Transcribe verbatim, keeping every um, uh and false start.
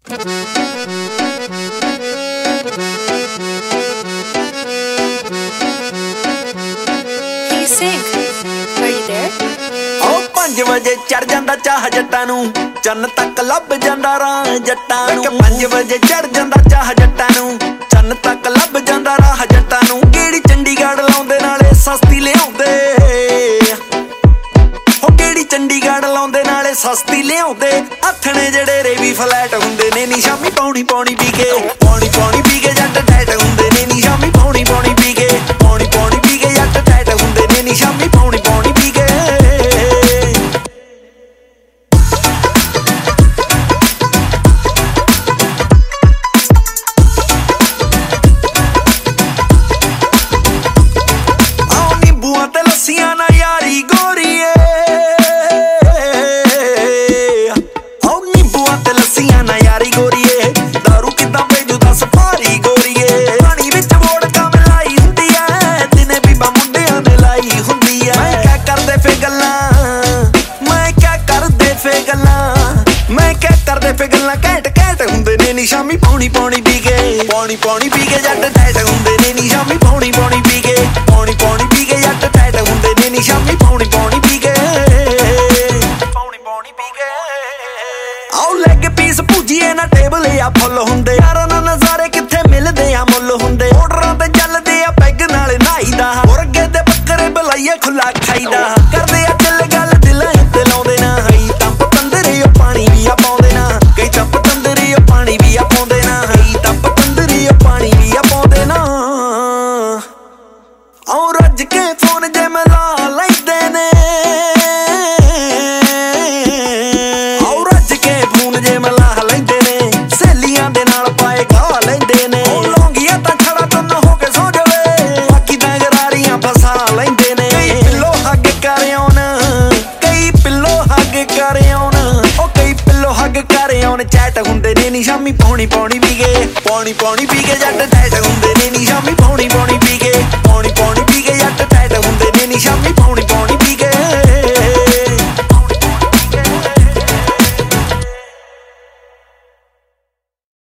ਪੰਜ ਵਜੇ ਚੜ ਜਾਂਦਾ ਚਾਹ ਜੱਟਾਂ ਨੂੰ, ਚੰਨ ਤੱਕ ਲੱਭ ਜਾਂਦਾ ਰਾਹ ਜੱਟਾਂ ਨੂੰ। ਪੰਜ ਵਜੇ ਚੜ ਜਾਂਦਾ ਚਾਹ ਜੱਟਾਂ ਨੂੰ, ਚੰਨ ਤੱਕ ਲੱਭ ਜਾਂਦਾ ਰਾਹ ਜੱਟਾਂ ਨੂੰ। ਕਿਹੜੀ ਚੰਡੀਗੜ੍ਹ ਲਾਉਂਦੇ ਨਾਲੇ ਸਸਤੀ ਲਿਆਉਂਦੇ, ਹੋ ਕਿਹੜੀ ਚੰਡੀਗੜ੍ਹ ਲਾਉਂਦੇ ਨਾਲੇ ਸਸਤੀ ਲਿਆਉਂਦੇ। ਹੱਥਣੇ ਜਿਹੜੇ ਰੇ ਵੀ ਫਲੈਟ ਹੁੰਦੇ ਨੇ ਨੀ ਸ਼ਾਮੀ ਪੌਣੀ ਪੌਣੀ ਪੀ ਕੇ, ਪੌਣੀ ਪੌਣੀ ਪੀ ਕੇ ਜੱਟ ਟੈਟ ਹੁੰਦੇ ਨੇ ਨੀ ਸ਼ਾਮੀ ਪੌਣੀ ਪੌਣੀ ਪੀ ਕੇ, ਪੌਣੀ ਪੌਣੀ ਪੀ ਕੇ ਜੱਟ ਟੈਟ ਹੁੰਦੇ ਨੇ ਨੀ ਸ਼ਾਮੀ ਪੌਣੀ ਪੌਣੀ ਪੀ ਕੇ। ਨਾ ਯਾਰੀ ਗੋਰੀਏ, ਆਉ ਨਿੰਬੂਆਂ ਤੇ ਲੱਸੀਆਂ ਨਾ ਯਾਰੀ ਗੋਰੀਏ। ਦਾਰੂ ਕਿੱਦਾਂ ਭੇਜੂ ਦੱਸ ਭਾਰੀ ਗੋਰੀਏ। ਪਾਣੀ ਵਿੱਚ ਵੋਡਕਾ ਮਿਲਾਈ ਹੁੰਦੀ ਐ, ਦਿਨੇ ਬੀਬਾ ਮੁੰਡਿਆਂ ਨੇ ਲਾਈ ਹੁੰਦੀ ਐ। ਮੈਂ ਕਿਆ ਕਰਦੇ ਫੇ ਗੱਲਾਂ, ਮੈਂ ਕਿਆ ਕਰਦੇ ਫੇ ਗੱਲਾਂ, ਮੈਂ ਕਿਆ ਕਰਦੇ ਫੇ ਗੱਲਾਂ। ਘੈਂਟ ਘੈਂਟ ਹੁੰਦੇ ਨੇ ਨੀ ਸ਼ਾਮੀ ਪੌਣੀ ਪੌਣੀ ਪੀ ਕੇ, ਪੌਣੀ ਪੌਣੀ ਪੀ ਕੇ ਜੱਟ ਟੈਟ ਹੁੰਦੇ ਨੇ ਨੀ ਸ਼ਾਮੀ ਪੌਣੀ ਪੌਣੀ ਪੀ ਕੇ, ਪੌਣੀ ਪੌਣੀ ਪੀ ਕੇ ਜੱਟ ਟੈਟ ਹੁੰਦੇ ਨੇ ਨੀ ਸ਼ਾਮੀ ਪੌਣੀ ਪੌਣੀ ਪੀ ਕੇ, ਪੌਣੀ ਪੌਣੀ ਪੀ ਕੇ। ਆਉ ਲੈਗ ਪੀਸ ਭੁਜੀਏ ਨਾ ਟੇਬਲ ਆ ਫੁੱਲ ਹੁੰਦੇ, ਯਾਰਾਂ ਨਾਲ ਨਜ਼ਾਰੇ ਕਿੱਥੇ ਮਿਲਦੇ ਆ ਮੁੱਲ ਹੁੰਦੇ। ਆਰਡਰਾਂ ਤੇ ਚੱਲਦੇ ਆ ਪੈਗ ਨਾਲ ਨਾਈਦਾ, ਮੁਰਗੇ ਤੇ ਬੱਕਰੇ ਬੁਲਾਈਏ ਖੁੱਲਾ ਖਾਈਦਾ। ਕਰਦੇ ਆ ਦਿਲ ਗੱਲ ਦਿਲਾਂ ਉੱਤੇ ਲਾਉਂਦੇ ਨਾ, ਹਈ ਤਾਂ ਪਤੰਦਰੀ ਉਹ ਪਾਣੀ ਵੀ ਆ ਪਾਉਂਦੇ ਨਾ, ਕਈ ਤਾਂ ਪਤੰਦਰੀ ਉਹ ਪਾਣੀ ਵੀ ਆ ਪਾਉਂਦੇ ਨਾ, ਹਈ ਤਾਂ ਪਤੰਦਰੀ ਉਹ ਪਾਣੀ ਵੀ ਆ ਪਾਉਂਦੇ ਨਾ। ਆਉ ਰੱਜ ਕੇ ਫੋਨ ਜੇ ਮਿਲਾ ਲੈਂਦੇ ਨੇ, ਆਉ ਰੱਜ ਕੇ ਫੋਨ ਜੇ ਮਿਲਾ ਲੈਂਦੇ ਨੇ। ਸਹੇਲੀਆਂ ਦੇ ਨਾਲ ਪਾਏ ਖਾ ਲੈਂਦੇ ਨੇ, ਲੌਂਗੀਆਂ ਤਾਂ ਛੜਾ ਤੁੰਨ ਹੋ ਕੇ ਸੌ ਜਾਵੇ, ਬਾਕੀ ਤਾਂ ਗਰਾਰੀਆਂ ਫਸਾ ਲੈਂਦੇ ਨੇ। ਕਈ ਪਿੱਲੋ ਹੱਗ ਕਰ ਆਉਣ, ਕਈ ਪਿੱਲੋ ਹੱਗ ਕਰ ਆਉਣ, ਉਹ ਕਈ ਪਿੱਲੋ ਹੱਗ ਕਰ ਆਉਣ। ਚੈਟ ਹੁੰਦੇ ਨੇ ਨੀ ਸ਼ਾਮੀ ਪੌਣੀ ਪੌਣੀ ਪੀ ਕੇ, ਪੌਣੀ ਪੌਣੀ ਪੀ ਕੇ ਜੱਟ ਟੈਟ ਹੁੰਦੇ ਨੇ ਨੀ ਸ਼ਾਮੀ ਪੌਣੀ ਪੌਣੀ ਪੀ ਕੇ, ਪੌਣੀ ਪੌਣੀ ਪੀ ਕੇ ਜੱਟ ਟੈਟ ਹੁੰਦੇ ਨੇ ਨੀ ਸ਼ਾਮੀ